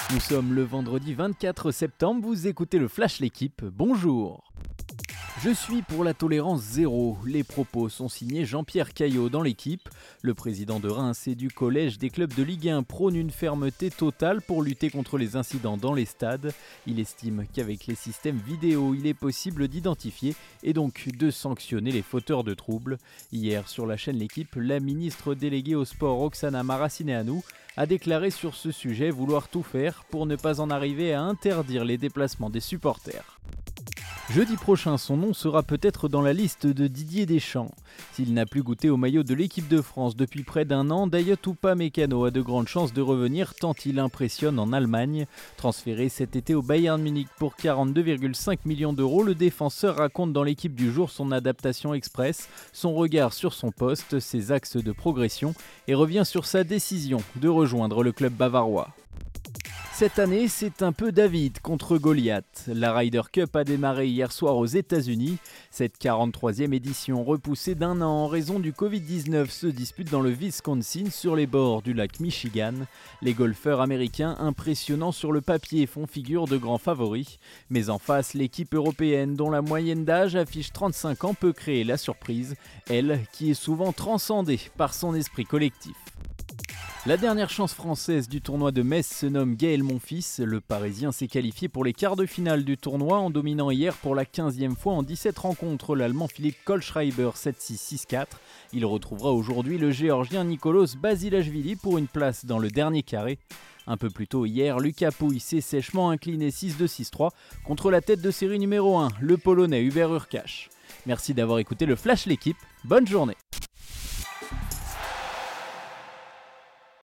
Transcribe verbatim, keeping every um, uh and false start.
Nous sommes le vendredi vingt-quatre septembre, vous écoutez le Flash L'équipe, bonjour. Je suis pour la tolérance zéro. Les propos sont signés Jean-Pierre Caillot dans l'équipe. Le président de Reims et du collège des clubs de Ligue un prône une fermeté totale pour lutter contre les incidents dans les stades. Il estime qu'avec les systèmes vidéo, il est possible d'identifier et donc de sanctionner les fauteurs de troubles. Hier, sur la chaîne L'équipe, la ministre déléguée au sport Roxana Maracineanu a déclaré sur ce sujet vouloir tout faire pour ne pas en arriver à interdire les déplacements des supporters. Jeudi prochain, son nom sera peut-être dans la liste de Didier Deschamps. S'il n'a plus goûté au maillot de l'équipe de France depuis près d'un an, Dayot Upamecano a de grandes chances de revenir tant il impressionne en Allemagne. Transféré cet été au Bayern Munich pour quarante-deux virgule cinq millions d'euros, le défenseur raconte dans l'équipe du jour son adaptation express, son regard sur son poste, ses axes de progression et revient sur sa décision de rejoindre le club bavarois. Cette année, c'est un peu David contre Goliath. La Ryder Cup a démarré hier soir aux États-Unis. Cette quarante-troisième édition, repoussée d'un an en raison du covid dix-neuf, se dispute dans le Wisconsin sur les bords du lac Michigan. Les golfeurs américains, impressionnants sur le papier, font figure de grands favoris. Mais en face, l'équipe européenne, dont la moyenne d'âge affiche trente-cinq ans, peut créer la surprise. Elle, qui est souvent transcendée par son esprit collectif. La dernière chance française du tournoi de Metz se nomme Gaël Monfils. Le Parisien s'est qualifié pour les quarts de finale du tournoi en dominant hier pour la quinzième fois en dix-sept rencontres l'Allemand Philippe Kohlschreiber sept six six quatre. Il retrouvera aujourd'hui le Géorgien Nicolas Basilashvili pour une place dans le dernier carré. Un peu plus tôt hier, Lucas Pouille s'est sèchement incliné six deux six trois contre la tête de série numéro un, le Polonais Hubert Hurkacz. Merci d'avoir écouté le Flash L'équipe, bonne journée.